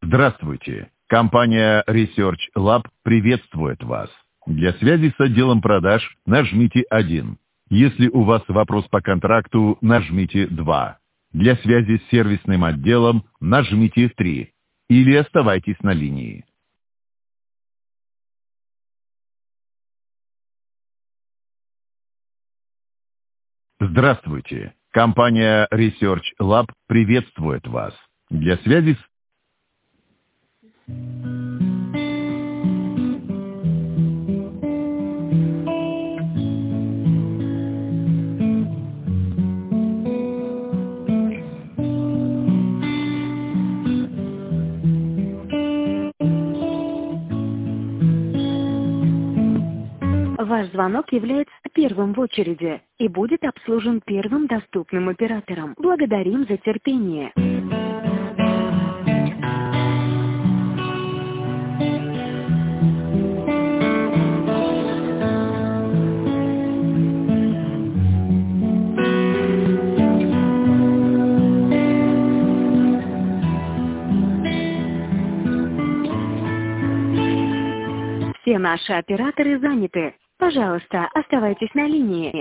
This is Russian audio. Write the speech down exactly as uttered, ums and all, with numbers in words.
Здравствуйте. Компания Research Lab приветствует вас. Для связи с отделом продаж нажмите один. Если у вас вопрос по контракту, нажмите два. Для связи с сервисным отделом нажмите три. Или оставайтесь на линии. Здравствуйте. Компания Research Lab приветствует вас. Для связи с... Ваш звонок является первым в очереди и будет обслужен первым доступным оператором. Благодарим за терпение. Все наши операторы заняты. Пожалуйста, оставайтесь на линии.